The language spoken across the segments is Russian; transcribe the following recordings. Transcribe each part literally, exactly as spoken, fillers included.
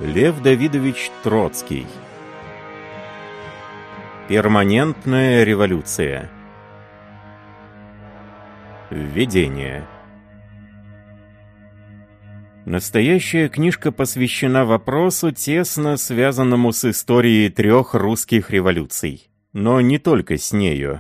Лев Давидович Троцкий. Перманентная революция. Введение. Настоящая книжка посвящена вопросу, тесно связанному с историей трех русских революций, но не только с нею.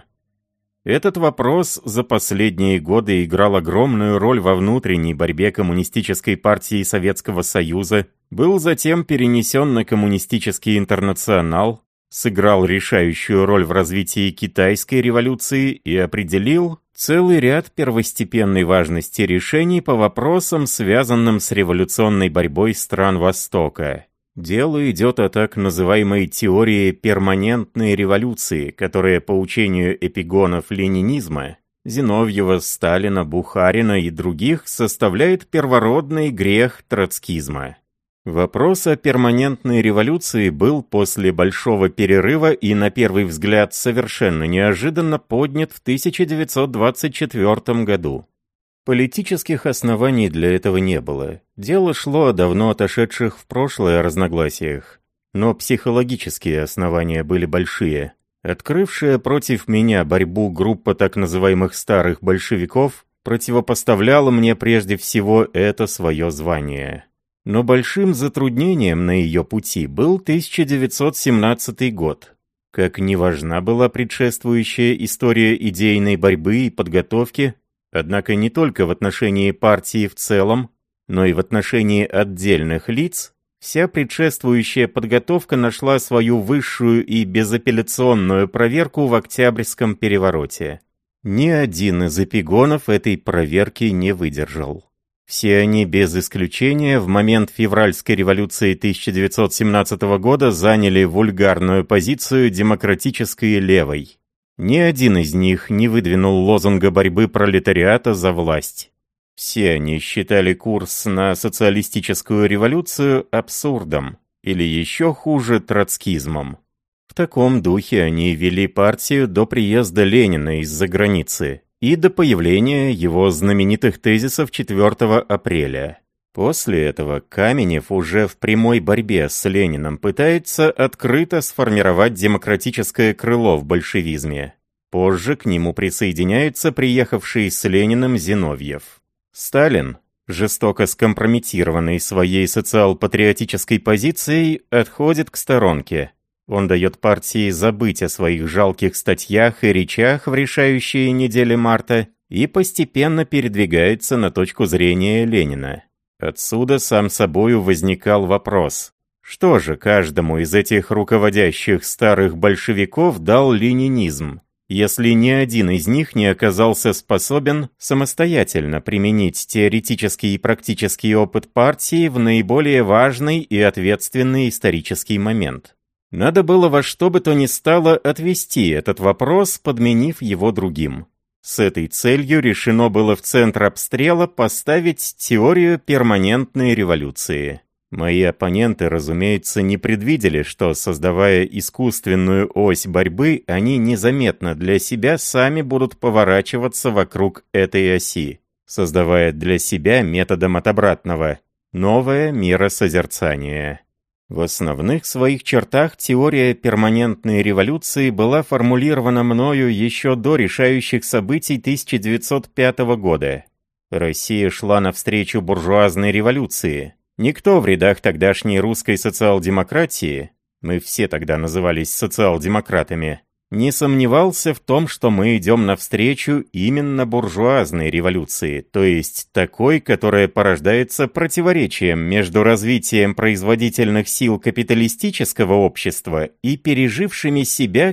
Этот вопрос за последние годы играл огромную роль во внутренней борьбе Коммунистической партии Советского Союза, был затем перенесен на Коммунистический интернационал, сыграл решающую роль в развитии Китайской революции и определил целый ряд первостепенной важности решений по вопросам, связанным с революционной борьбой стран Востока. Дело идет о так называемой теории перманентной революции, которая по учению эпигонов ленинизма Зиновьева, Сталина, Бухарина и других составляет первородный грех троцкизма. Вопрос о перманентной революции был после большого перерыва и, на первый взгляд, совершенно неожиданно поднят в тысяча девятьсот двадцать четвёртом году. Политических оснований для этого не было. Дело шло о давно отошедших в прошлое разногласиях. Но психологические основания были большие. Открывшая против меня борьбу группа так называемых старых большевиков противопоставляла мне прежде всего это свое звание. Но большим затруднением на ее пути был тысяча девятьсот семнадцатый год. Как ни важна была предшествующая история идейной борьбы и подготовки, однако не только в отношении партии в целом, но и в отношении отдельных лиц, вся предшествующая подготовка нашла свою высшую и безапелляционную проверку в Октябрьском перевороте. Ни один из эпигонов этой проверки не выдержал. Все они без исключения в момент февральской революции тысяча девятьсот семнадцатого года заняли вульгарную позицию демократической левой. Ни один из них не выдвинул лозунга борьбы пролетариата за власть. Все они считали курс на социалистическую революцию абсурдом, или еще хуже троцкизмом. В таком духе они вели партию до приезда Ленина из-за границы и до появления его знаменитых тезисов четвёртого апреля. После этого Каменев уже в прямой борьбе с Лениным пытается открыто сформировать демократическое крыло в большевизме. Позже к нему присоединяется приехавший с Лениным Зиновьев. Сталин, жестоко скомпрометированный своей социал-патриотической позицией, отходит к сторонке. Он дает партии забыть о своих жалких статьях и речах в решающие недели марта и постепенно передвигается на точку зрения Ленина. Отсюда сам собою возникал вопрос, что же каждому из этих руководящих старых большевиков дал ленинизм, если ни один из них не оказался способен самостоятельно применить теоретический и практический опыт партии в наиболее важный и ответственный исторический момент. Надо было во что бы то ни стало отвести этот вопрос, подменив его другим. С этой целью решено было в центр обстрела поставить теорию перманентной революции. Мои оппоненты, разумеется, не предвидели, что, создавая искусственную ось борьбы, они незаметно для себя сами будут поворачиваться вокруг этой оси, создавая для себя методом от обратного новое миросозерцание. В основных своих чертах теория перманентной революции была формулирована мною еще до решающих событий тысяча девятьсот пятого года. Россия шла навстречу буржуазной революции. Никто в рядах тогдашней русской социал-демократии, мы все тогда назывались социал-демократами, не сомневался в том, что мы идем навстречу именно буржуазной революции, то есть такой, которая порождается противоречием между развитием производительных сил капиталистического общества и пережившими себя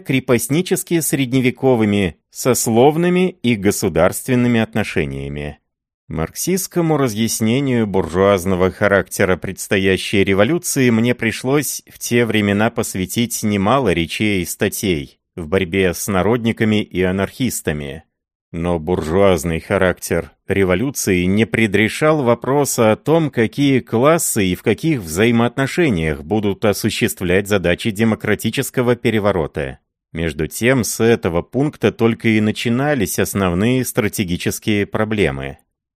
крепостнически-средневековыми, сословными и государственными отношениями. Марксистскому разъяснению буржуазного характера предстоящей революции мне пришлось в те времена посвятить немало речей и статей в борьбе с народниками и анархистами. Но буржуазный характер революции не предрешал вопроса о том, какие классы и в каких взаимоотношениях будут осуществлять задачи демократического переворота. Между тем, с этого пункта только и начинались основные стратегические проблемы.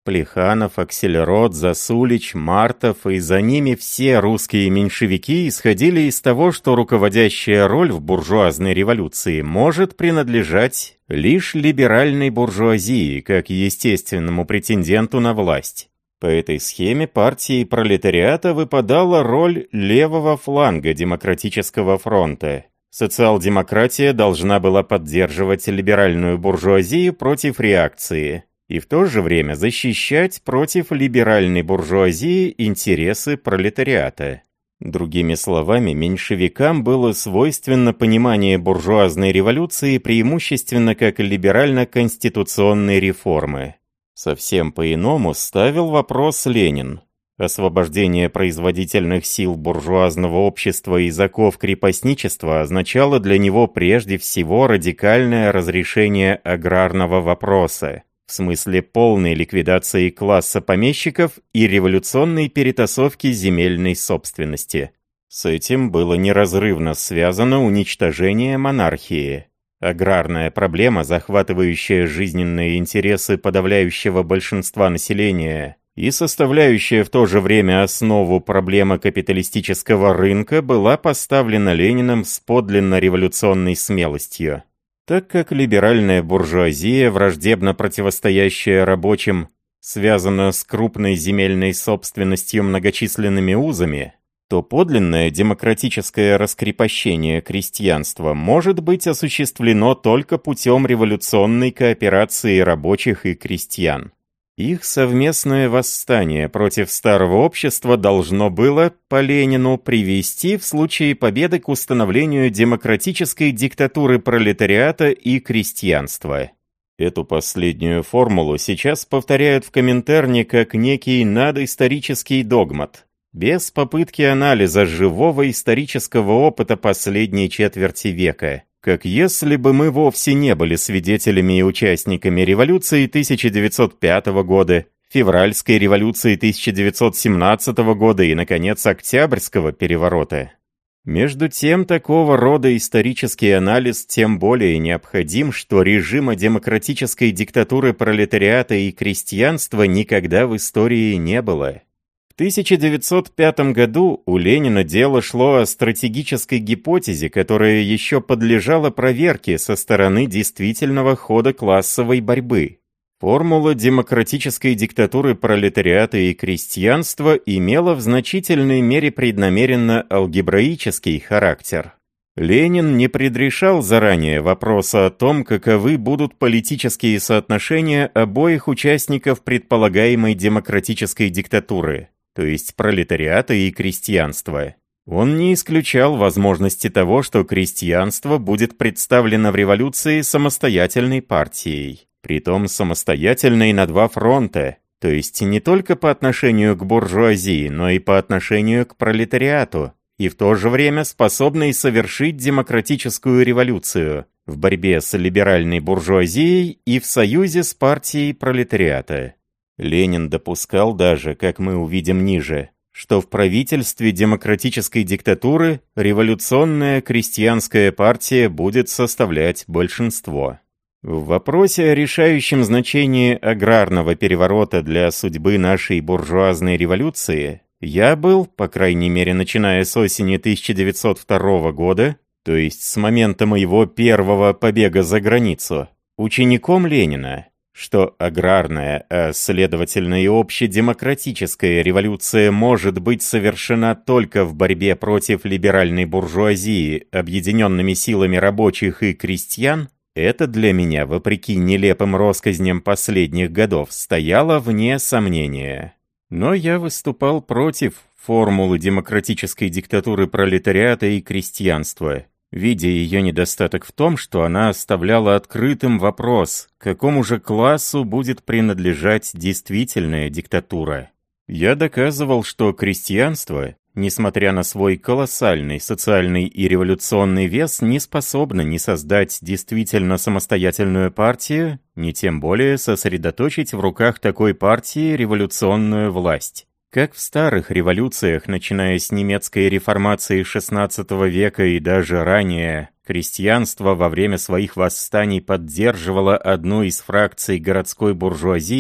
Плеханов, Аксельрод, Засулич, Мартов и за ними все русские меньшевики исходили из того, что руководящая роль в буржуазной революции может принадлежать лишь либеральной буржуазии, как естественному претенденту на власть. По этой схеме партии пролетариата выпадала роль левого фланга демократического фронта. Социал-демократия должна была поддерживать либеральную буржуазию против реакции и в то же время защищать против либеральной буржуазии интересы пролетариата. Другими словами, меньшевикам было свойственно понимание буржуазной революции преимущественно как либерально-конституционной реформы. Совсем по-иному ставил вопрос Ленин. Освобождение производительных сил буржуазного общества из оков крепостничества означало для него прежде всего радикальное разрешение аграрного вопроса, в смысле полной ликвидации класса помещиков и революционной перетасовки земельной собственности. С этим было неразрывно связано уничтожение монархии. Аграрная проблема, захватывающая жизненные интересы подавляющего большинства населения и составляющая в то же время основу проблемы капиталистического рынка, была поставлена Лениным с подлинно революционной смелостью. Так как либеральная буржуазия, враждебно противостоящая рабочим, связана с крупной земельной собственностью многочисленными узами, то подлинное демократическое раскрепощение крестьянства может быть осуществлено только путем революционной кооперации рабочих и крестьян. Их совместное восстание против старого общества должно было, по Ленину, привести в случае победы к установлению демократической диктатуры пролетариата и крестьянства. Эту последнюю формулу сейчас повторяют в Коминтерне как некий надоисторический догмат, без попытки анализа живого исторического опыта последней четверти века, как если бы мы вовсе не были свидетелями и участниками революции тысяча девятьсот пятого года, февральской революции тысяча девятьсот семнадцатого года и, наконец, Октябрьского переворота. Между тем, такого рода исторический анализ тем более необходим, что режима демократической диктатуры пролетариата и крестьянства никогда в истории не было. В тысяча девятьсот пятом году у Ленина дело шло о стратегической гипотезе, которая еще подлежала проверке со стороны действительного хода классовой борьбы. Формула демократической диктатуры пролетариата и крестьянства имела в значительной мере преднамеренно алгебраический характер. Ленин не предрешал заранее вопроса о том, каковы будут политические соотношения обоих участников предполагаемой демократической диктатуры, то есть пролетариата и крестьянства. Он не исключал возможности того, что крестьянство будет представлено в революции самостоятельной партией, притом самостоятельной на два фронта, то есть не только по отношению к буржуазии, но и по отношению к пролетариату, и в то же время способной совершить демократическую революцию в борьбе с либеральной буржуазией и в союзе с партией пролетариата. Ленин допускал даже, как мы увидим ниже, что в правительстве демократической диктатуры революционная крестьянская партия будет составлять большинство. В вопросе о решающем значении аграрного переворота для судьбы нашей буржуазной революции я был, по крайней мере начиная с осени тысяча девятьсот второго года, то есть с момента моего первого побега за границу, учеником Ленина, что аграрная, а следовательно и общедемократическая революция может быть совершена только в борьбе против либеральной буржуазии объединенными силами рабочих и крестьян, это для меня, вопреки нелепым россказням последних годов, стояло вне сомнения. Но я выступал против формулы демократической диктатуры пролетариата и крестьянства, видя ее недостаток в том, что она оставляла открытым вопрос, какому же классу будет принадлежать действительная диктатура. Я доказывал, что крестьянство, несмотря на свой колоссальный социальный и революционный вес, не способно ни создать действительно самостоятельную партию, ни тем более сосредоточить в руках такой партии революционную власть. Как в старых революциях, начиная с немецкой реформации шестнадцатого века и даже ранее, крестьянство во время своих восстаний поддерживало одну из фракций городской буржуазии,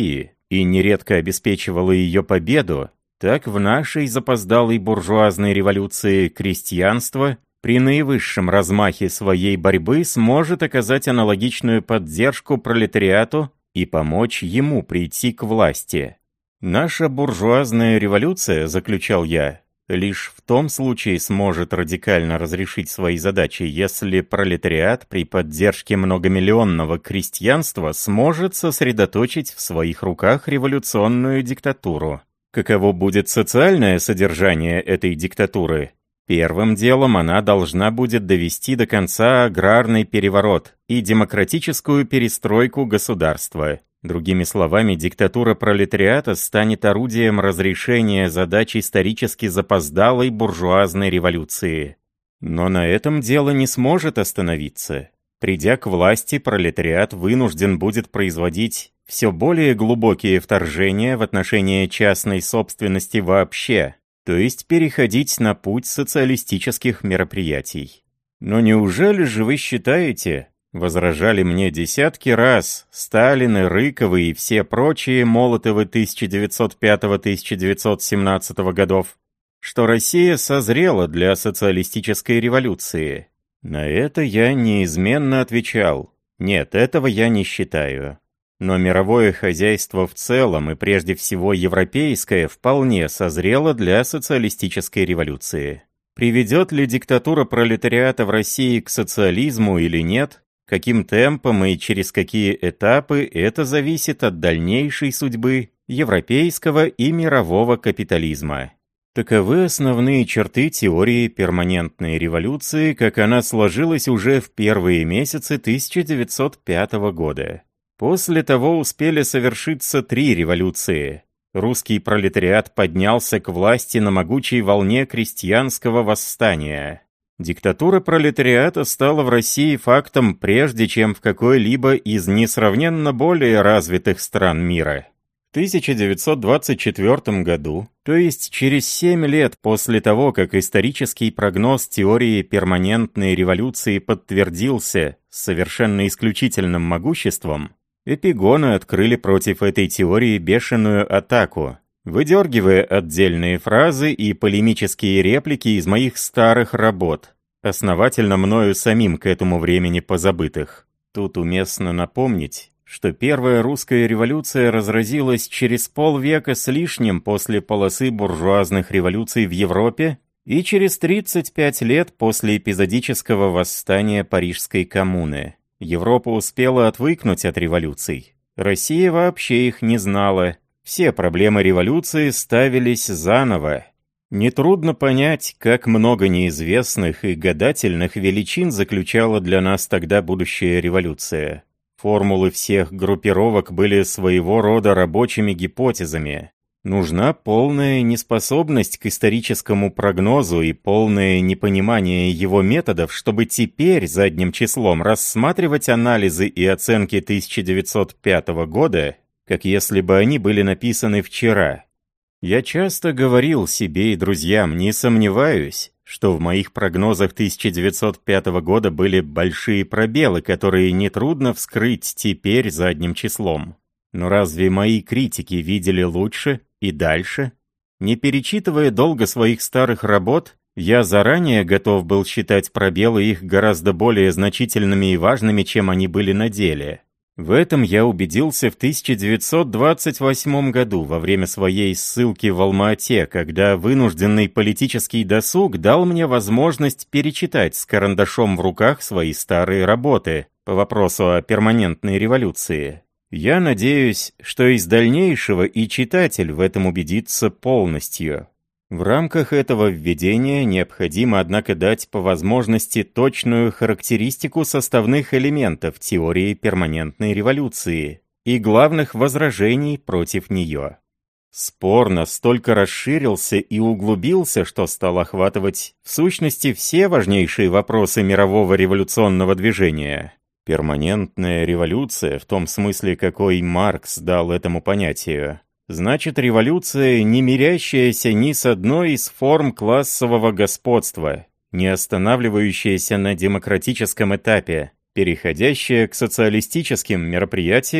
и нередко обеспечивала ее победу, так в нашей запоздалой буржуазной революции крестьянство при наивысшем размахе своей борьбы сможет оказать аналогичную поддержку пролетариату и помочь ему прийти к власти. Наша буржуазная революция, заключал я, лишь в том случае сможет радикально разрешить свои задачи, если пролетариат при поддержке многомиллионного крестьянства сможет сосредоточить в своих руках революционную диктатуру. Каково будет социальное содержание этой диктатуры? Первым делом она должна будет довести до конца аграрный переворот и демократическую перестройку государства. Другими словами, диктатура пролетариата станет орудием разрешения задач исторически запоздалой буржуазной революции. Но на этом дело не сможет остановиться. Придя к власти, пролетариат вынужден будет производить все более глубокие вторжения в отношение частной собственности вообще, то есть переходить на путь социалистических мероприятий. Но неужели же вы считаете, возражали мне десятки раз Сталины, Рыковы и все прочие Молотовы тысяча девятьсот пятого — тысяча девятьсот семнадцатого годов, что Россия созрела для социалистической революции? На это я неизменно отвечал: нет, этого я не считаю. Но мировое хозяйство в целом, и прежде всего европейское, вполне созрело для социалистической революции. Приведет ли диктатура пролетариата в России к социализму или нет, каким темпом и через какие этапы, это зависит от дальнейшей судьбы европейского и мирового капитализма. Таковы основные черты теории перманентной революции, как она сложилась уже в первые месяцы тысяча девятьсот пятого года. После того успели совершиться три революции. Русский пролетариат поднялся к власти на могучей волне крестьянского восстания. Диктатура пролетариата стала в России фактом прежде, чем в какой-либо из несравненно более развитых стран мира. В тысяча девятьсот двадцать четвёртом году, то есть через семь лет после того, как исторический прогноз теории перманентной революции подтвердился с совершенно исключительным могуществом, эпигоны открыли против этой теории бешеную атаку, выдергивая отдельные фразы и полемические реплики из моих старых работ, основательно мною самим к этому времени позабытых. Тут уместно напомнить, что первая русская революция разразилась через полвека с лишним после полосы буржуазных революций в Европе и через тридцать пять лет после эпизодического восстания Парижской коммуны. Европа успела отвыкнуть от революций. Россия вообще их не знала. Все проблемы революции ставились заново. Нетрудно понять, как много неизвестных и гадательных величин заключала для нас тогда будущая революция. Формулы всех группировок были своего рода рабочими гипотезами. Нужна полная неспособность к историческому прогнозу и полное непонимание его методов, чтобы теперь задним числом рассматривать анализы и оценки тысяча девятьсот пятого года, как если бы они были написаны вчера. Я часто говорил себе и друзьям, не сомневаюсь, что в моих прогнозах тысяча девятьсот пятого года были большие пробелы, которые нетрудно вскрыть теперь задним числом. Но разве мои критики видели лучше и дальше? Не перечитывая долго своих старых работ, я заранее готов был считать пробелы их гораздо более значительными и важными, чем они были на деле. В этом я убедился в тысяча девятьсот двадцать восьмом году во время своей ссылки в Алма-Ате, когда вынужденный политический досуг дал мне возможность перечитать с карандашом в руках свои старые работы по вопросу о перманентной революции. Я надеюсь, что из дальнейшего и читатель в этом убедится полностью. В рамках этого введения необходимо, однако, дать по возможности точную характеристику составных элементов теории перманентной революции и главных возражений против нее. Спор настолько расширился и углубился, что стал охватывать в сущности все важнейшие вопросы мирового революционного движения. Перманентная революция, в том смысле, какой Маркс дал этому понятию, значит революция, не мирящаяся ни с одной из форм классового господства, не останавливающаяся на демократическом этапе, переходящая к социалистическим мероприятиям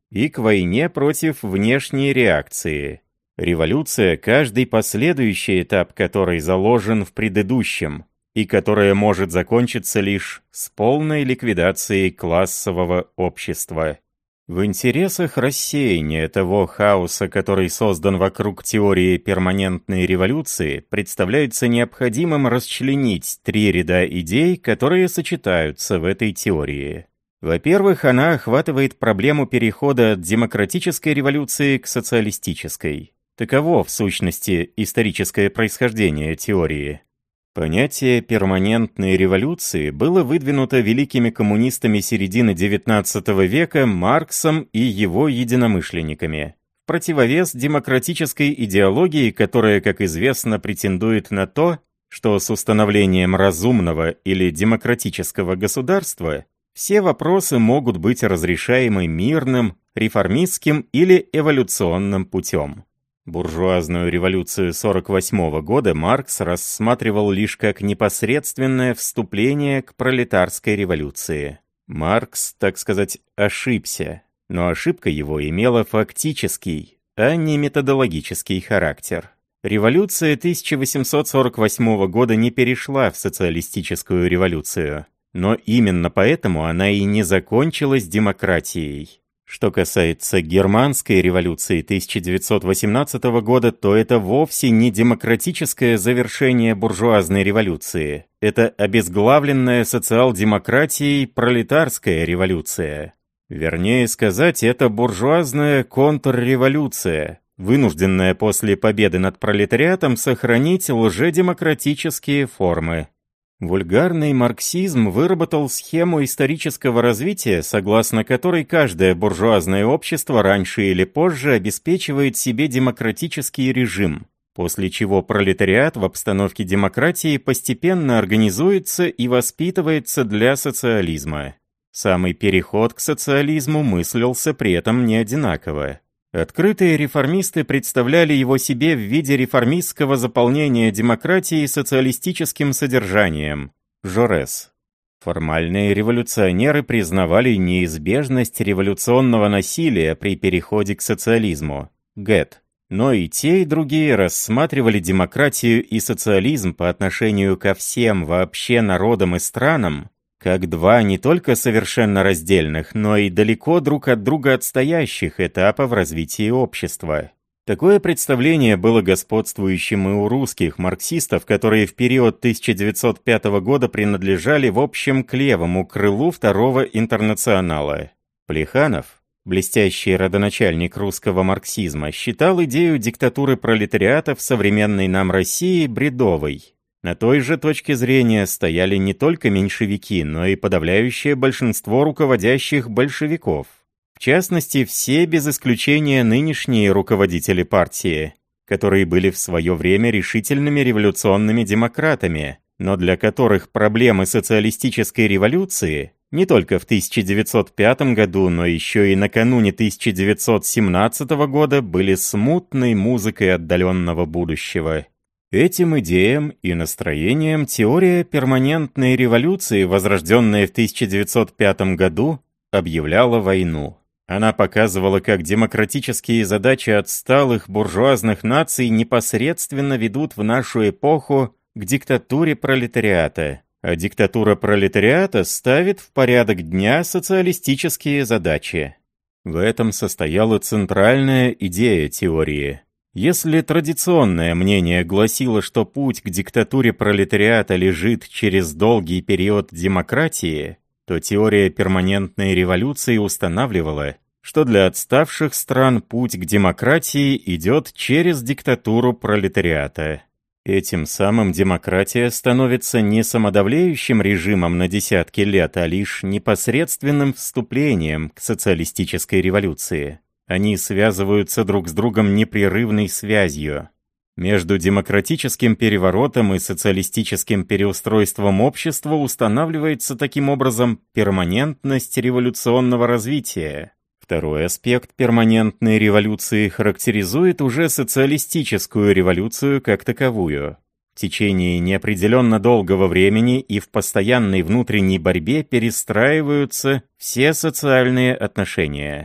и к войне против внешней реакции. Революция, каждый последующий этап которой заложен в предыдущем, и которая может закончиться лишь с полной ликвидацией классового общества. В интересах рассеяния того хаоса, который создан вокруг теории перманентной революции, представляется необходимым расчленить три ряда идей, которые сочетаются в этой теории. Во-первых, она охватывает проблему перехода от демократической революции к социалистической. Таково, в сущности, историческое происхождение теории. Понятие перманентной революции было выдвинуто великими коммунистами середины девятнадцатого века Марксом и его единомышленниками, в противовес демократической идеологии, которая, как известно, претендует на то, что с установлением разумного или демократического государства все вопросы могут быть разрешаемы мирным, реформистским или эволюционным путем. Буржуазную революцию сорок восьмого года Маркс рассматривал лишь как непосредственное вступление к пролетарской революции. Маркс, так сказать, ошибся, но ошибка его имела фактический, а не методологический характер. Революция тысяча восемьсот сорок восьмого года не перешла в социалистическую революцию, но именно поэтому она и не закончилась демократией. Что касается германской революции тысяча девятьсот восемнадцатого года, то это вовсе не демократическое завершение буржуазной революции. Это обезглавленная социал-демократией пролетарская революция. Вернее сказать, это буржуазная контрреволюция, вынужденная после победы над пролетариатом сохранить лжедемократические формы. Вульгарный марксизм выработал схему исторического развития, согласно которой каждое буржуазное общество раньше или позже обеспечивает себе демократический режим, после чего пролетариат в обстановке демократии постепенно организуется и воспитывается для социализма. Самый переход к социализму мыслился при этом не одинаково. Открытые реформисты представляли его себе в виде реформистского заполнения демократии социалистическим содержанием – Жорес. Формальные революционеры признавали неизбежность революционного насилия при переходе к социализму – Гет. Но и те, и другие рассматривали демократию и социализм по отношению ко всем вообще народам и странам как два не только совершенно раздельных, но и далеко друг от друга отстоящих этапа в развитии общества. Такое представление было господствующим и у русских марксистов, которые в период тысяча девятьсот пятого года принадлежали в общем к левому крылу Второго интернационала. Плеханов, блестящий родоначальник русского марксизма, считал идею диктатуры пролетариата в современной нам России бредовой. На той же точке зрения стояли не только меньшевики, но и подавляющее большинство руководящих большевиков. В частности, все без исключения нынешние руководители партии, которые были в свое время решительными революционными демократами, но для которых проблемы социалистической революции не только в тысяча девятьсот пятом году, но еще и накануне тысяча девятьсот семнадцатого года были смутной музыкой отдаленного будущего. Этим идеям и настроениям теория перманентной революции, возрожденная в тысяча девятьсот пятом году, объявляла войну. Она показывала, как демократические задачи отсталых буржуазных наций непосредственно ведут в нашу эпоху к диктатуре пролетариата, а диктатура пролетариата ставит в порядок дня социалистические задачи. В этом состояла центральная идея теории. Если традиционное мнение гласило, что путь к диктатуре пролетариата лежит через долгий период демократии, то теория перманентной революции устанавливала, что для отставших стран путь к демократии идет через диктатуру пролетариата. Этим самым демократия становится не самодовлеющим режимом на десятки лет, а лишь непосредственным вступлением к социалистической революции. Они связываются друг с другом непрерывной связью. Между демократическим переворотом и социалистическим переустройством общества устанавливается таким образом перманентность революционного развития. Второй аспект перманентной революции характеризует уже социалистическую революцию как таковую. В течение неопределенно долгого времени и в постоянной внутренней борьбе перестраиваются все социальные отношения.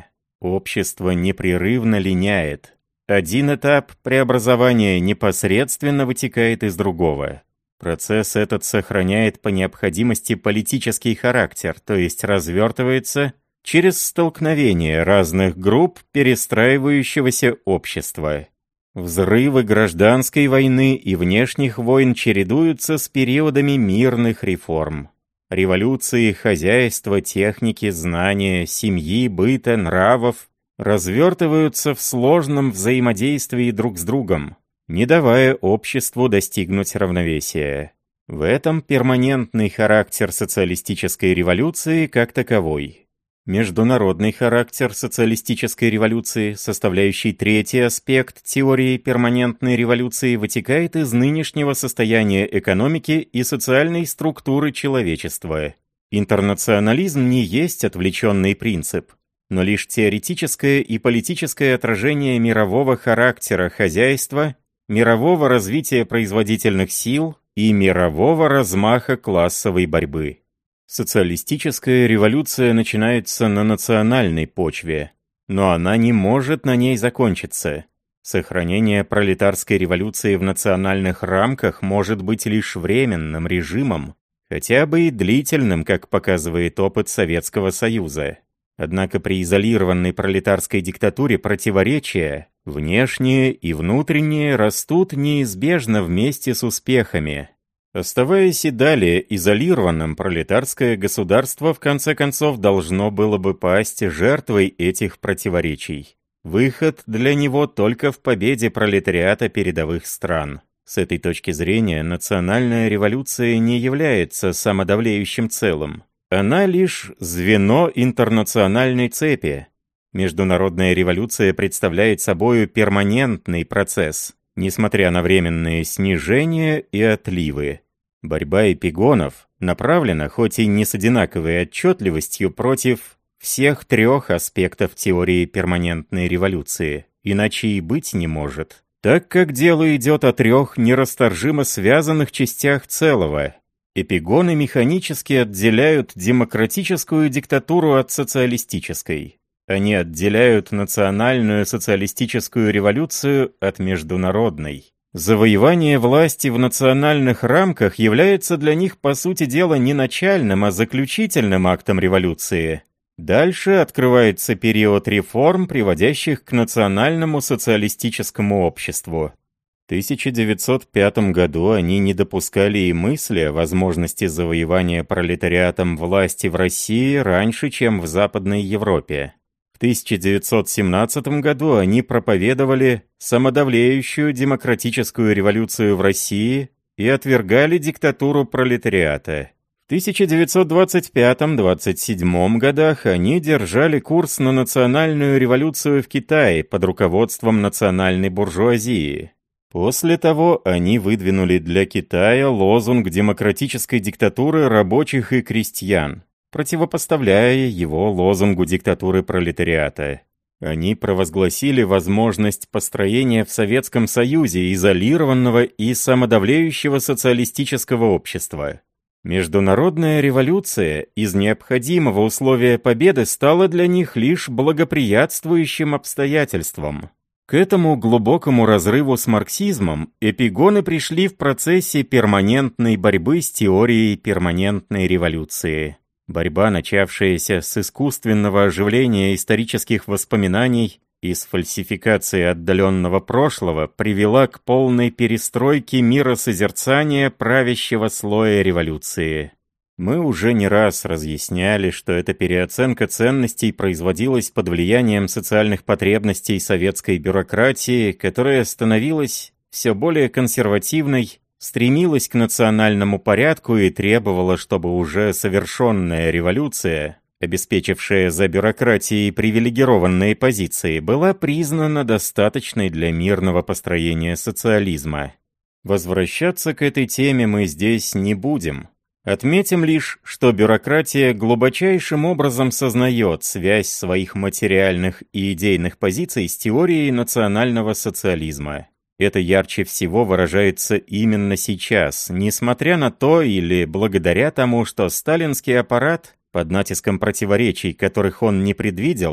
Общество непрерывно линяет. Один этап преобразования непосредственно вытекает из другого. Процесс этот сохраняет по необходимости политический характер, то есть развертывается через столкновение разных групп перестраивающегося общества. Взрывы гражданской войны и внешних войн чередуются с периодами мирных реформ. Революции хозяйства, техники, знания, семьи, быта, нравов развертываются в сложном взаимодействии друг с другом, не давая обществу достигнуть равновесия. В этом перманентный характер социалистической революции как таковой. Международный характер социалистической революции, составляющий третий аспект теории перманентной революции, вытекает из нынешнего состояния экономики и социальной структуры человечества. Интернационализм не есть отвлеченный принцип, но лишь теоретическое и политическое отражение мирового характера хозяйства, мирового развития производительных сил и мирового размаха классовой борьбы. Социалистическая революция начинается на национальной почве, но она не может на ней закончиться. Сохранение пролетарской революции в национальных рамках может быть лишь временным режимом, хотя бы и длительным, как показывает опыт Советского Союза. Однако при изолированной пролетарской диктатуре противоречия, внешние и внутренние, растут неизбежно вместе с успехами. Оставаясь и далее изолированным, пролетарское государство в конце концов должно было бы пасть жертвой этих противоречий. Выход для него только в победе пролетариата передовых стран. С этой точки зрения национальная революция не является самодовлеющим целым. Она лишь звено интернациональной цепи. Международная революция представляет собою перманентный процесс, несмотря на временные снижения и отливы. Борьба эпигонов направлена, хоть и не с одинаковой отчетливостью, против всех трех аспектов теории перманентной революции, иначе и быть не может, так как дело идет о трех нерасторжимо связанных частях целого. Эпигоны механически отделяют демократическую диктатуру от социалистической. Они отделяют национальную социалистическую революцию от международной. Завоевание власти в национальных рамках является для них, по сути дела, не начальным, а заключительным актом революции. Дальше открывается период реформ, приводящих к национальному социалистическому обществу. В тысяча девятьсот пятом году они не допускали и мысли о возможности завоевания пролетариатом власти в России раньше, чем в Западной Европе. В тысяча девятьсот семнадцатом году они проповедовали самодовлеющую демократическую революцию в России и отвергали диктатуру пролетариата. В тысяча девятьсот двадцать пятом — двадцать седьмом годах они держали курс на национальную революцию в Китае под руководством национальной буржуазии. После того они выдвинули для Китая лозунг демократической диктатуры рабочих и крестьян, противопоставляя его лозунгу диктатуры пролетариата. Они провозгласили возможность построения в Советском Союзе изолированного и самодовлеющего социалистического общества. Международная революция из необходимого условия победы стала для них лишь благоприятствующим обстоятельством. К этому глубокому разрыву с марксизмом эпигоны пришли в процессе перманентной борьбы с теорией перманентной революции. Борьба, начавшаяся с искусственного оживления исторических воспоминаний и с фальсификации отдаленного прошлого, привела к полной перестройке миросозерцания правящего слоя революции. Мы уже не раз разъясняли, что эта переоценка ценностей производилась под влиянием социальных потребностей советской бюрократии, которая становилась все более консервативной, стремилась к национальному порядку и требовала, чтобы уже совершенная революция, обеспечившая за бюрократией привилегированные позиции, была признана достаточной для мирного построения социализма. Возвращаться к этой теме мы здесь не будем. Отметим лишь, что бюрократия глубочайшим образом сознает связь своих материальных и идейных позиций с теорией национального социализма. Это ярче всего выражается именно сейчас, несмотря на то или благодаря тому, что сталинский аппарат, под натиском противоречий, которых он не предвидел,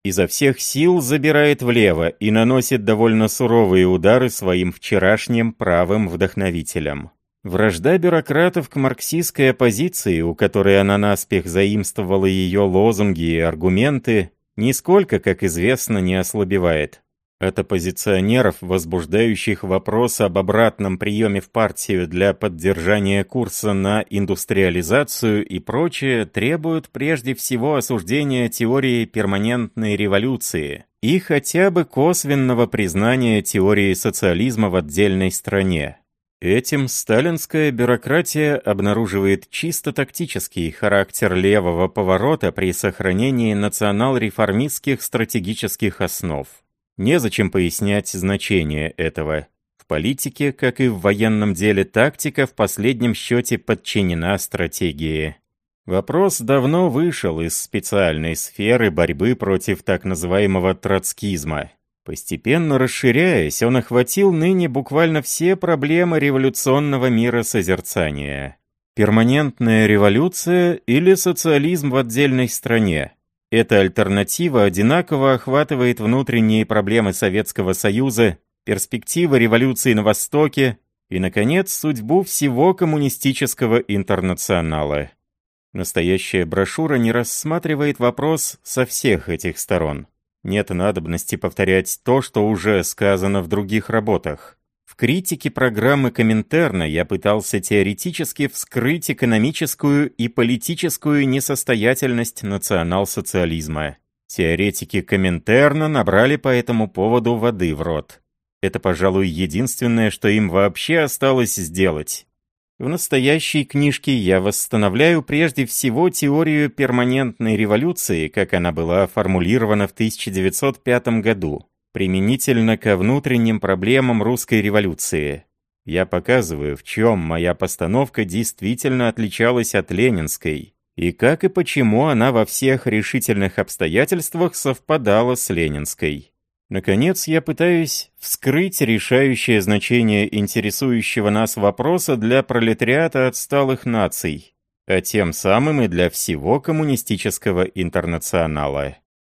изо всех сил забирает влево и наносит довольно суровые удары своим вчерашним правым вдохновителям. Вражда бюрократов к марксистской оппозиции, у которой она наспех заимствовала ее лозунги и аргументы, нисколько, как известно, не ослабевает. От оппозиционеров, возбуждающих вопрос об обратном приеме в партию для поддержания курса на индустриализацию и прочее, требуют прежде всего осуждения теории перманентной революции и хотя бы косвенного признания теории социализма в отдельной стране. Этим сталинская бюрократия обнаруживает чисто тактический характер левого поворота при сохранении национал-реформистских стратегических основ. Незачем пояснять значение этого. В политике, как и в военном деле, тактика в последнем счете подчинена стратегии. Вопрос давно вышел из специальной сферы борьбы против так называемого троцкизма. Постепенно расширяясь, он охватил ныне буквально все проблемы революционного миросозерцания. Перманентная революция или социализм в отдельной стране. Эта альтернатива одинаково охватывает внутренние проблемы Советского Союза, перспективы революции на Востоке и, наконец, судьбу всего коммунистического интернационала. Настоящая брошюра не рассматривает вопрос со всех этих сторон. Нет надобности повторять то, что уже сказано в других работах. В критике программы Коминтерна я пытался теоретически вскрыть экономическую и политическую несостоятельность национал-социализма. Теоретики Коминтерна набрали по этому поводу воды в рот. Это, пожалуй, единственное, что им вообще осталось сделать. В настоящей книжке я восстановляю прежде всего теорию перманентной революции, как она была формулирована в тысяча девятьсот пятом году, применительно ко внутренним проблемам русской революции. Я показываю, в чем моя постановка действительно отличалась от ленинской, и как и почему она во всех решительных обстоятельствах совпадала с ленинской. Наконец, я пытаюсь вскрыть решающее значение интересующего нас вопроса для пролетариата отсталых наций, а тем самым и для всего коммунистического интернационала.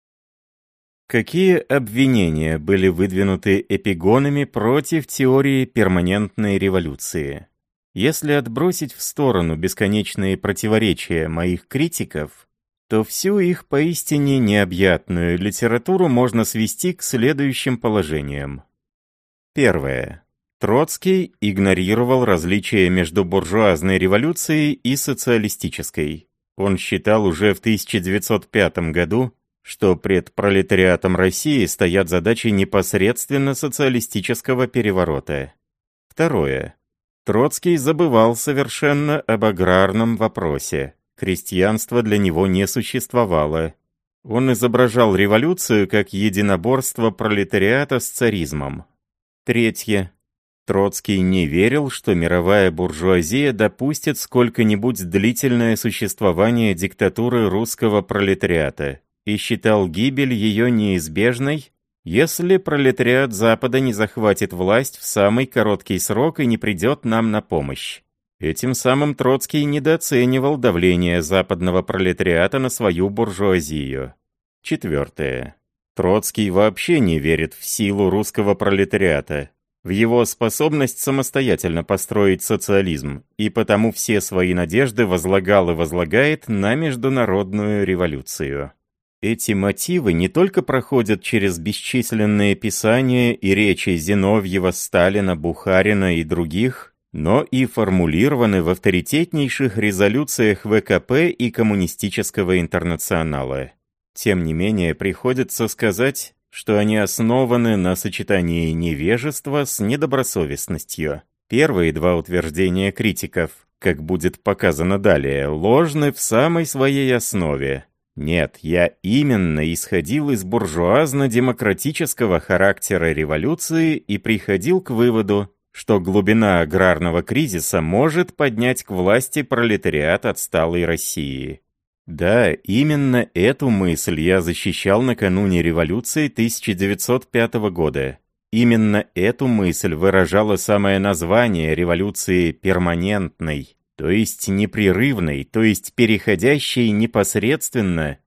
Какие обвинения были выдвинуты эпигонами против теории перманентной революции? Если отбросить в сторону бесконечные противоречия моих критиков, то всю их поистине необъятную литературу можно свести к следующим положениям. Первое. Троцкий игнорировал различия между буржуазной революцией и социалистической. Он считал уже в тысяча девятьсот пятом году, что пред пролетариатом России стоят задачи непосредственно социалистического переворота. Второе. Троцкий забывал совершенно об аграрном вопросе. Крестьянство для него не существовало. Он изображал революцию как единоборство пролетариата с царизмом. Третье. Троцкий не верил, что мировая буржуазия допустит сколько-нибудь длительное существование диктатуры русского пролетариата и считал гибель ее неизбежной, если пролетариат Запада не захватит власть в самый короткий срок и не придет нам на помощь. Этим самым Троцкий недооценивал давление западного пролетариата на свою буржуазию. Четвертое. Троцкий вообще не верит в силу русского пролетариата, в его способность самостоятельно построить социализм, и потому все свои надежды возлагал и возлагает на международную революцию. Эти мотивы не только проходят через бесчисленные писания и речи Зиновьева, Сталина, Бухарина и других, но и формулированы в авторитетнейших резолюциях вэ ка пэ и Коммунистического интернационала. Тем не менее, приходится сказать, что они основаны на сочетании невежества с недобросовестностью. Первые два утверждения критиков, как будет показано далее, ложны в самой своей основе. Нет, я именно исходил из буржуазно-демократического характера революции и приходил к выводу, что глубина аграрного кризиса может поднять к власти пролетариат отсталой России. Да, именно эту мысль я защищал накануне революции тысяча девятьсот пятого года. Именно эту мысль выражало самое название революции перманентной, то есть непрерывной, то есть переходящей непосредственно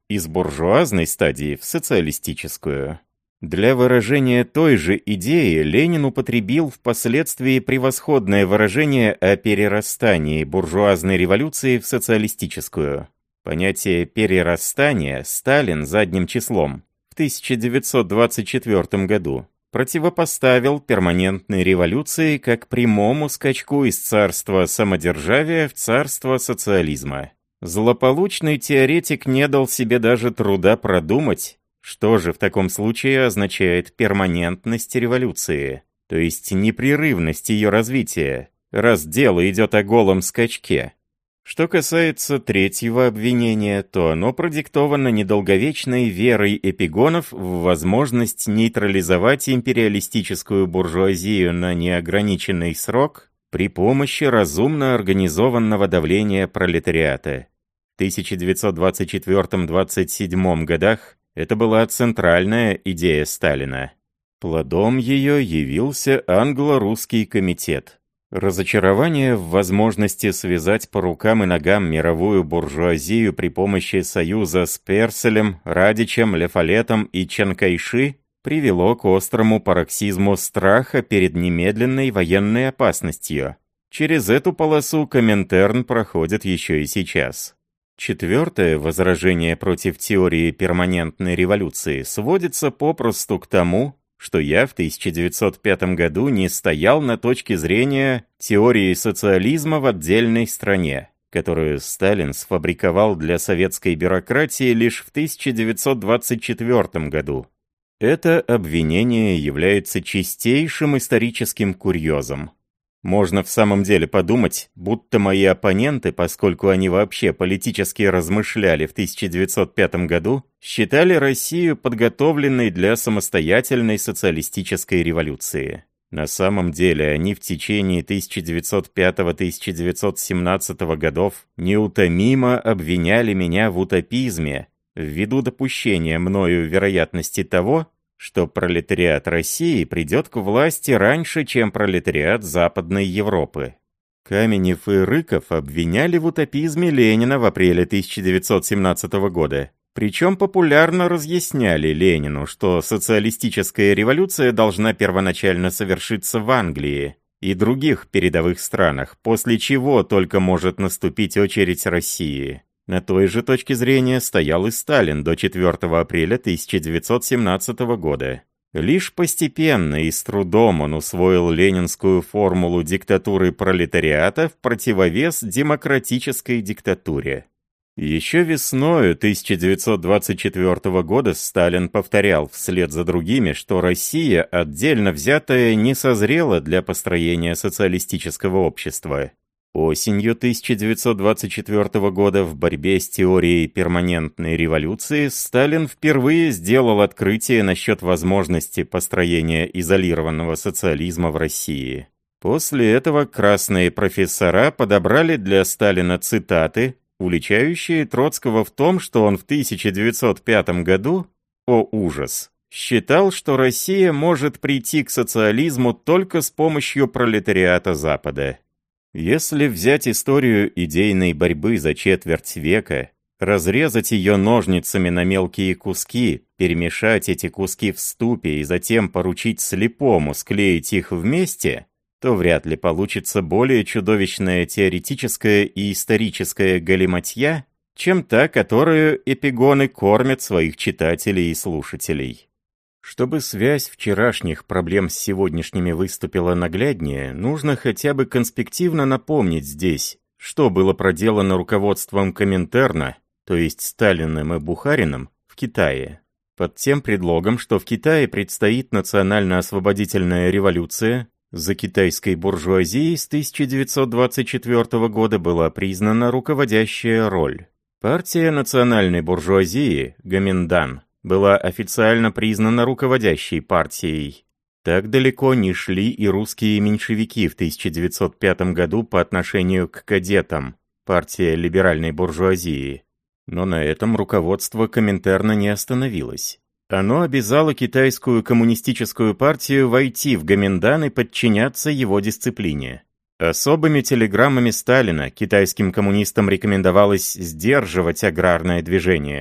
из буржуазной стадии в социалистическую. Для выражения той же идеи Ленин употребил впоследствии превосходное выражение о перерастании буржуазной революции в социалистическую. Понятие «перерастание» Сталин задним числом в тысяча девятьсот двадцать четвёртом году противопоставил перманентной революции как прямому скачку из царства самодержавия в царство социализма. Злополучный теоретик не дал себе даже труда продумать, что же в таком случае означает перманентность революции, то есть непрерывность ее развития, раз дело идет о голом скачке. Что касается третьего обвинения, то оно продиктовано недолговечной верой эпигонов в возможность нейтрализовать империалистическую буржуазию на неограниченный срок при помощи разумно организованного давления пролетариата. В тысяча девятьсот двадцать четвёртом — двадцать седьмом годах это была центральная идея Сталина. Плодом ее явился англо-русский комитет. Разочарование в возможности связать по рукам и ногам мировую буржуазию при помощи союза с Перселем, Радичем, Ле-Фалетом и Чан Кайши привело к острому пароксизму страха перед немедленной военной опасностью. Через эту полосу Коминтерн проходит еще и сейчас. Четвертое возражение против теории перманентной революции сводится попросту к тому, что я в тысяча девятьсот пятом году не стоял на точке зрения теории социализма в отдельной стране, которую Сталин сфабриковал для советской бюрократии лишь в тысяча девятьсот двадцать четвёртом году. Это обвинение является чистейшим историческим курьезом. Можно в самом деле подумать, будто мои оппоненты, поскольку они вообще политически размышляли в тысяча девятьсот пятом году, считали Россию подготовленной для самостоятельной социалистической революции. На самом деле они в течение тысяча девятьсот пятого — тысяча девятьсот семнадцатого годов неутомимо обвиняли меня в утопизме, ввиду допущения мною вероятности того, что пролетариат России придет к власти раньше, чем пролетариат Западной Европы. Каменев и Рыков обвиняли в утопизме Ленина в апреле тысяча девятьсот семнадцатого года. Причем популярно разъясняли Ленину, что социалистическая революция должна первоначально совершиться в Англии и других передовых странах, после чего только может наступить очередь России. На той же точке зрения стоял и Сталин до четвёртого апреля тысяча девятьсот семнадцатого года. Лишь постепенно и с трудом он усвоил ленинскую формулу диктатуры пролетариата в противовес демократической диктатуре. Еще весною тысяча девятьсот двадцать четвёртого года Сталин повторял вслед за другими, что Россия, отдельно взятая, не созрела для построения социалистического общества. Осенью тысяча девятьсот двадцать четвёртого года в борьбе с теорией перманентной революции Сталин впервые сделал открытие насчет возможности построения изолированного социализма в России. После этого красные профессора подобрали для Сталина цитаты, уличающие Троцкого в том, что он в тысяча девятьсот пятом году, о ужас, считал, что Россия может прийти к социализму только с помощью пролетариата Запада. Если взять историю идейной борьбы за четверть века, разрезать ее ножницами на мелкие куски, перемешать эти куски в ступе и затем поручить слепому склеить их вместе, то вряд ли получится более чудовищная теоретическая и историческая галиматья, чем та, которую эпигоны кормят своих читателей и слушателей. Чтобы связь вчерашних проблем с сегодняшними выступила нагляднее, нужно хотя бы конспективно напомнить здесь, что было проделано руководством Коминтерна, то есть Сталиным и Бухариным, в Китае. Под тем предлогом, что в Китае предстоит национально-освободительная революция, за китайской буржуазией с тысяча девятьсот двадцать четвёртого года была признана руководящая роль. Партия национальной буржуазии, Гоминдан, была официально признана руководящей партией. Так далеко не шли и русские меньшевики в тысяча девятьсот пятом году по отношению к кадетам, партия либеральной буржуазии. Но на этом руководство Коминтерна не остановилось. Оно обязало китайскую коммунистическую партию войти в Гоминдан и подчиняться его дисциплине. Особыми телеграммами Сталина китайским коммунистам рекомендовалось сдерживать аграрное движение.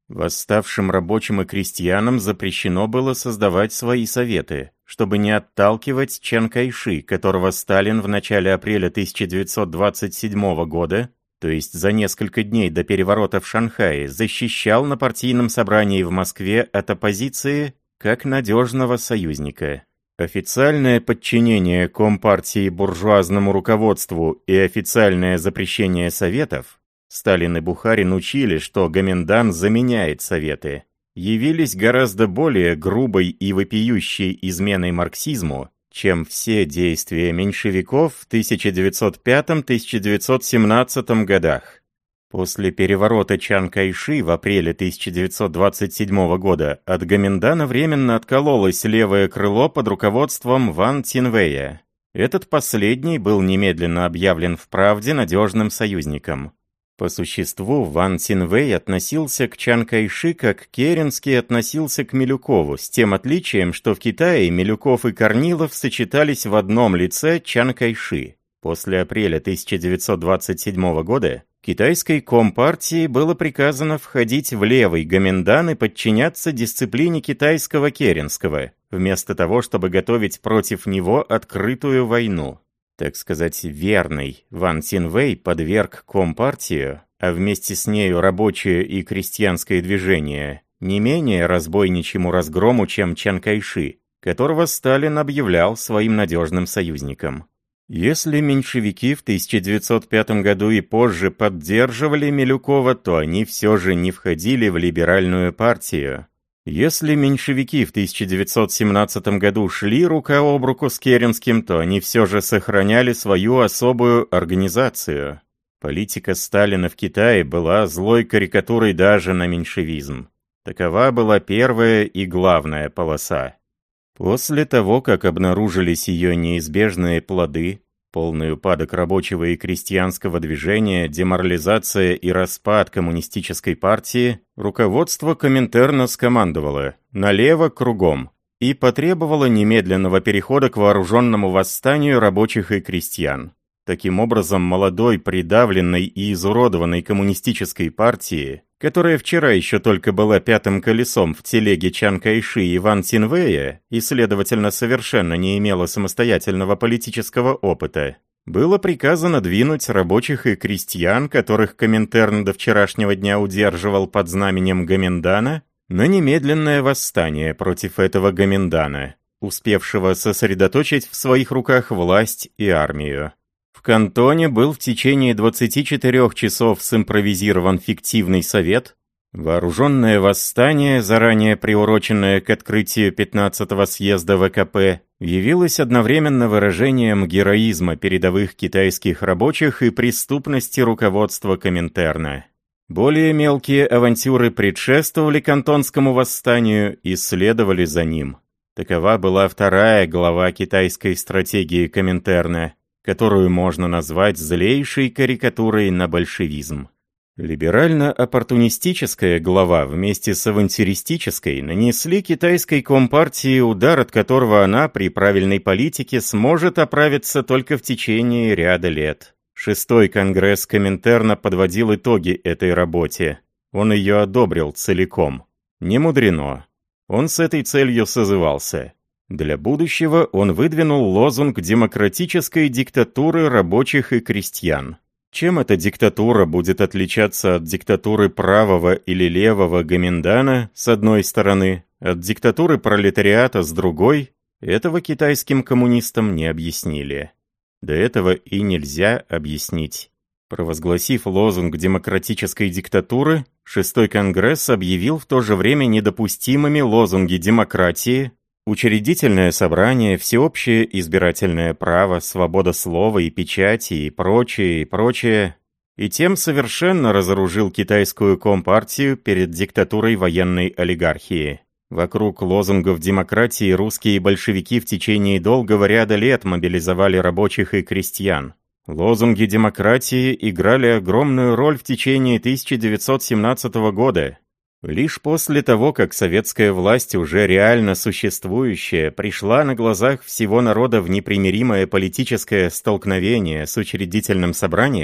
Восставшим рабочим и крестьянам запрещено было создавать свои советы, чтобы не отталкивать Чан Кайши, которого Сталин в начале апреля тысяча девятьсот двадцать седьмого года, то есть за несколько дней до переворота в Шанхае, защищал на партийном собрании в Москве от оппозиции как надежного союзника. Официальное подчинение Компартии буржуазному руководству и официальное запрещение советов — Сталин и Бухарин учили, что Гоминдан заменяет советы, явились гораздо более грубой и вопиющей изменой марксизму, чем все действия меньшевиков в тысяча девятьсот пятом — тысяча девятьсот семнадцатом годах. После переворота Чан Кайши в апреле тысяча девятьсот двадцать седьмого года от Гоминдана временно откололось левое крыло под руководством Ван Цинвэя. Этот последний был немедленно объявлен в «Правде» надежным союзником. По существу, Ван Цинвэй относился к Чан Кайши, как Керенский относился к Милюкову, с тем отличием, что в Китае Милюков и Корнилов сочетались в одном лице Чан Кайши. После апреля тысяча девятьсот двадцать седьмого года китайской Компартии было приказано входить в левый Гоминдан и подчиняться дисциплине китайского Керенского, вместо того, чтобы готовить против него открытую войну. Так сказать, верный Ван Цинвэй подверг Компартию, а вместе с нею рабочее и крестьянское движение, не менее разбойничьему разгрому, чем Чан Кайши, которого Сталин объявлял своим надежным союзником. Если меньшевики в тысяча девятьсот пятом году и позже поддерживали Милюкова, то они все же не входили в либеральную партию. Если меньшевики в тысяча девятьсот семнадцатом году шли рука об руку с Керенским, то они все же сохраняли свою особую организацию. Политика Сталина в Китае была злой карикатурой даже на меньшевизм. Такова была первая и главная полоса. После того, как обнаружились ее неизбежные плоды, полный упадок рабочего и крестьянского движения, деморализация и распад коммунистической партии, руководство Коминтерна скомандовало «налево кругом» и потребовало немедленного перехода к вооруженному восстанию рабочих и крестьян. Таким образом, молодой, придавленной и изуродованной коммунистической партии, которая вчера еще только была пятым колесом в телеге Чан Кайши и Ван Цинвэя и, следовательно, совершенно не имела самостоятельного политического опыта, было приказано двинуть рабочих и крестьян, которых Коминтерн до вчерашнего дня удерживал под знаменем Гоминдана, на немедленное восстание против этого Гоминдана, успевшего сосредоточить в своих руках власть и армию. В Кантоне был в течение двадцати четырёх часов симпровизирован фиктивный совет. Вооруженное восстание, заранее приуроченное к открытию пятнадцатого съезда вэ ка пэ, явилось одновременно выражением героизма передовых китайских рабочих и преступности руководства Коминтерна. Более мелкие авантюры предшествовали Кантонскому восстанию и следовали за ним. Такова была вторая глава китайской стратегии Коминтерна, которую можно назвать злейшей карикатурой на большевизм. Либерально-оппортунистическая глава вместе с авантюристической нанесли китайской Компартии удар, от которого она при правильной политике сможет оправиться только в течение ряда лет. Шестой конгресс Коминтерна подводил итоги этой работе. Он ее одобрил целиком. Не мудрено. Он с этой целью созывался. Для будущего он выдвинул лозунг демократической диктатуры рабочих и крестьян. Чем эта диктатура будет отличаться от диктатуры правого или левого Гоминдана с одной стороны, от диктатуры пролетариата с другой, этого китайским коммунистам не объяснили. До этого и нельзя объяснить. Провозгласив лозунг демократической диктатуры, Шестой конгресс объявил в то же время недопустимыми лозунги демократии, учредительное собрание, всеобщее избирательное право, свобода слова и печати и прочее, и прочее, и тем совершенно разоружил китайскую Компартию перед диктатурой военной олигархии. Вокруг лозунгов демократии русские большевики в течение долгого ряда лет мобилизовали рабочих и крестьян. Лозунги демократии играли огромную роль в течение тысяча девятьсот семнадцатого года. Лишь после того, как советская власть, уже реально существующая, пришла на глазах всего народа в непримиримое политическое столкновение с учредительным собранием,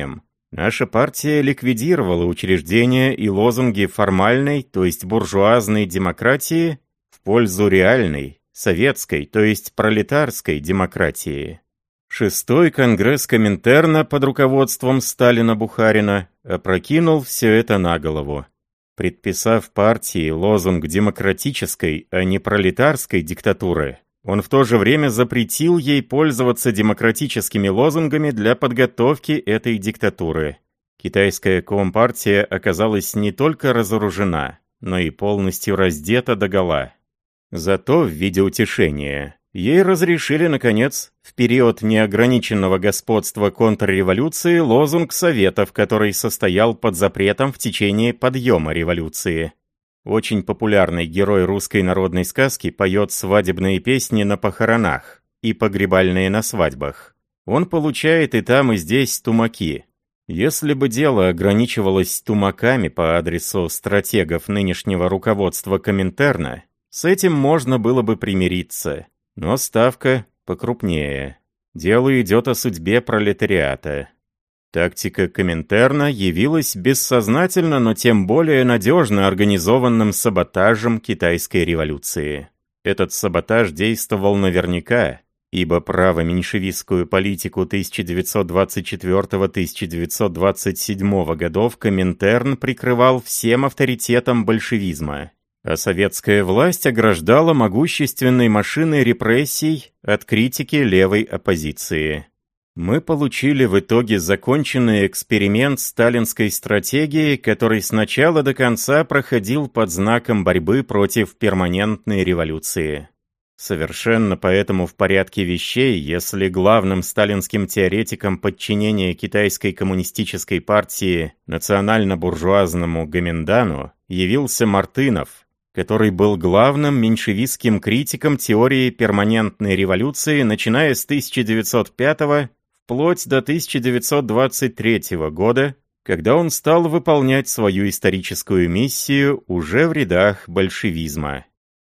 Наша партия ликвидировала учреждения и лозунги формальной, то есть буржуазной демократии, в пользу реальной, советской, то есть пролетарской демократии. Шестой конгресс Коминтерна под руководством Сталина-Бухарина опрокинул все это на голову. Предписав партии лозунг демократической, а не пролетарской диктатуры, он в то же время запретил ей пользоваться демократическими лозунгами для подготовки этой диктатуры. Китайская компартия оказалась не только разоружена, но и полностью раздета догола. Зато в виде утешения ей разрешили, наконец, в период неограниченного господства контрреволюции лозунг Советов, который состоял под запретом в течение подъема революции. Очень популярный герой русской народной сказки поет свадебные песни на похоронах и погребальные на свадьбах. Он получает и там, и здесь тумаки. Если бы дело ограничивалось тумаками по адресу стратегов нынешнего руководства Коминтерна, с этим можно было бы примириться. Но ставка покрупнее. Дело идет о судьбе пролетариата. Тактика Коминтерна явилась бессознательно, но тем более надежно организованным саботажем китайской революции. Этот саботаж действовал наверняка, ибо право-меньшевистскую политику тысяча девятьсот двадцать четвёртого — тысяча девятьсот двадцать седьмого годов Коминтерн прикрывал всем авторитетом большевизма, а советская власть ограждала могущественной машиной репрессий от критики левой оппозиции. Мы получили в итоге законченный эксперимент сталинской стратегии, который с начала до конца проходил под знаком борьбы против перманентной революции. Совершенно поэтому в порядке вещей, если главным сталинским теоретиком подчинения китайской коммунистической партии национально-буржуазному Гоминдану явился Мартынов, который был главным меньшевистским критиком теории перманентной революции, начиная с тысяча девятьсот пятого вплоть до тысяча девятьсот двадцать третьего года, когда он стал выполнять свою историческую миссию уже в рядах большевизма.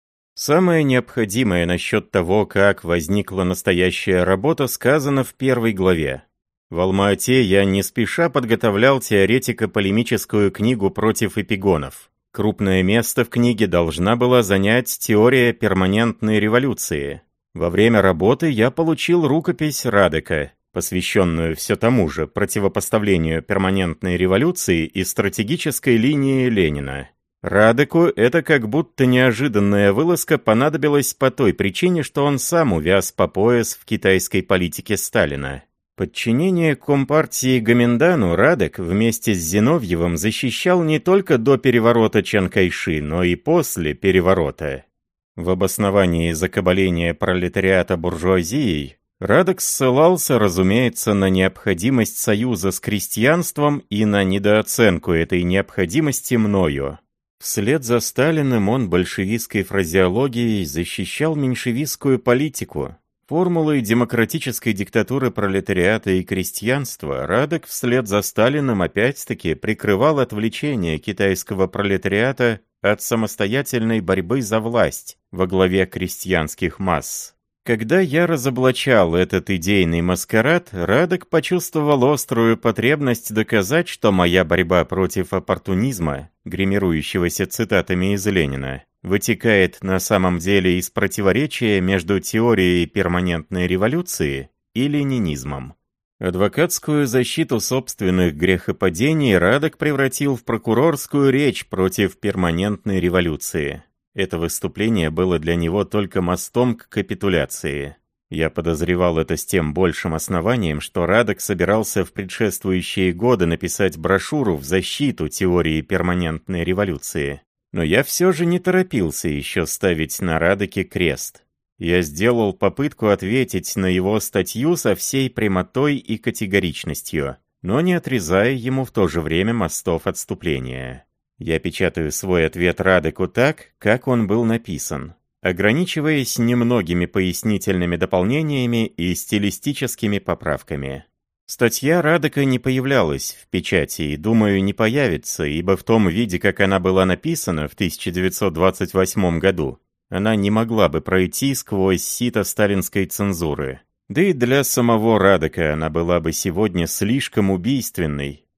Самое необходимое насчет того, как возникла настоящая работа, сказано в первой главе. В Алма-Ате я не спеша подготовлял теоретико-полемическую книгу против эпигонов. Крупное место в книге должна была занять теория перманентной революции. Во время работы я получил рукопись Радека, посвященную все тому же противопоставлению перманентной революции и стратегической линии Ленина. Радеку это как будто неожиданная вылазка понадобилась по той причине, что он сам увяз по пояс в китайской политике Сталина. Подчинение Компартии Гоминдану Радек вместе с Зиновьевым защищал не только до переворота Чан Кайши, но и после переворота. В обосновании закабаления пролетариата буржуазией Радек ссылался, разумеется, на необходимость союза с крестьянством и на недооценку этой необходимости мною. Вслед за Сталиным он большевистской фразеологией защищал меньшевистскую политику. Формулой демократической диктатуры пролетариата и крестьянства Радек вслед за Сталиным опять-таки прикрывал отвлечение китайского пролетариата от самостоятельной борьбы за власть во главе крестьянских масс. Когда я разоблачал этот идейный маскарад, Радек почувствовал острую потребность доказать, что моя борьба против оппортунизма, гримирующегося цитатами из Ленина, вытекает на самом деле из противоречия между теорией перманентной революции и ленинизмом. Адвокатскую защиту собственных грехопадений Радек превратил в прокурорскую речь против перманентной революции. Это выступление было для него только мостом к капитуляции. Я подозревал это с тем большим основанием, что Радек собирался в предшествующие годы написать брошюру в защиту теории перманентной революции. Но я все же не торопился еще ставить на Радеке крест. Я сделал попытку ответить на его статью со всей прямотой и категоричностью, но не отрезая ему в то же время мостов отступления. Я печатаю свой ответ Радеку так, как он был написан, ограничиваясь немногими пояснительными дополнениями и стилистическими поправками. Статья Радека не появлялась в печати и, думаю, не появится, ибо в том виде, как она была написана в тысяча девятьсот двадцать восьмом году, она не могла бы пройти сквозь сито сталинской цензуры. Да и для самого Радека она была бы сегодня слишком убийственной,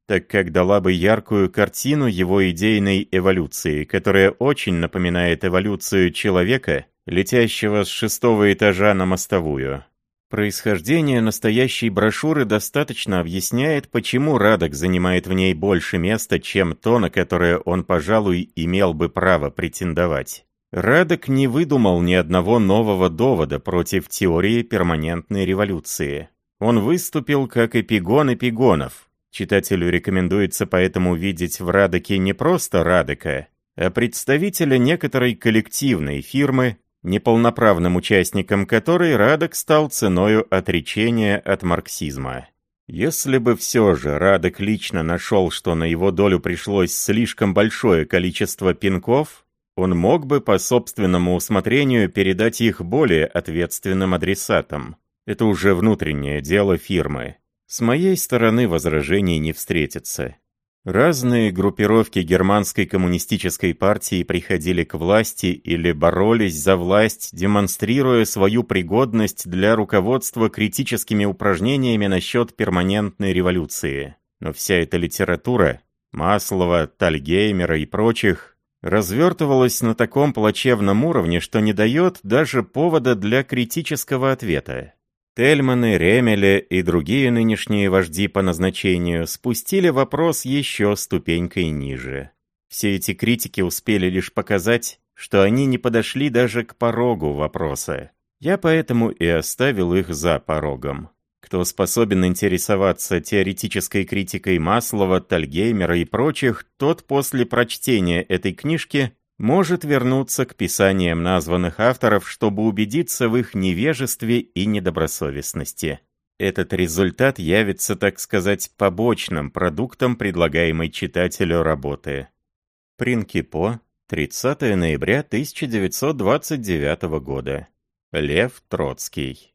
так как дала бы яркую картину его идейной эволюции, которая очень напоминает эволюцию человека, летящего с шестого этажа на мостовую. Происхождение настоящей брошюры достаточно объясняет, почему Радек занимает в ней больше места, чем то, на которое он, пожалуй, имел бы право претендовать. Радек не выдумал ни одного нового довода против теории перманентной революции. Он выступил как эпигон эпигонов. Читателю рекомендуется поэтому видеть в Радеке не просто Радека, а представителя некоторой коллективной фирмы, неполноправным участником которой Радек стал ценою отречения от марксизма. Если бы все же Радек лично нашел, что на его долю пришлось слишком большое количество пинков, он мог бы по собственному усмотрению передать их более ответственным адресатам. Это уже внутреннее дело фирмы. С моей стороны возражений не встретится. Разные группировки германской коммунистической партии приходили к власти или боролись за власть, демонстрируя свою пригодность для руководства критическими упражнениями насчет перманентной революции. Но вся эта литература, Маслова, Тальгеймера и прочих, развертывалась на таком плачевном уровне, что не дает даже повода для критического ответа. Тельманы, Ремеле и другие нынешние вожди по назначению спустили вопрос еще ступенькой ниже. Все эти критики успели лишь показать, что они не подошли даже к порогу вопроса. Я поэтому и оставил их за порогом. Кто способен интересоваться теоретической критикой Маслова, Тальгеймера и прочих, тот после прочтения этой книжки может вернуться к писаниям названных авторов, чтобы убедиться в их невежестве и недобросовестности. Этот результат явится, так сказать, побочным продуктом предлагаемой читателю работы. Принкипо, тридцатое ноября тысяча девятьсот двадцать девятого года. Лев Троцкий.